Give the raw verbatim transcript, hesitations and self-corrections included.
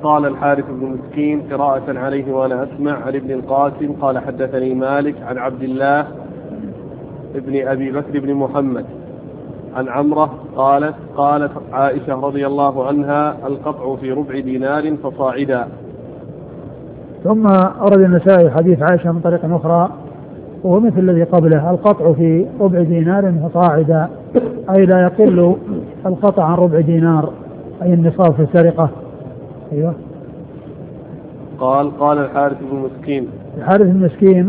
قال الحارث بن مسكين قراءة عليه وأنا أسمع عن ابن القاسم قال حدثني مالك عن عبد الله ابن أبي بكر بن محمد عن عمرة قالت قالت عائشة رضي الله عنها القطع في ربع دينار فصاعدا. ثم أورد النسائي حديث عائشة من طريق أخرى وهو مثل الذي قبله القطع في ربع دينار فصاعدا أي لا يقل القطع عن ربع دينار أي النصاب في السرقة. أيوة. قال قال الحارث بن مسكين الحارث بن مسكين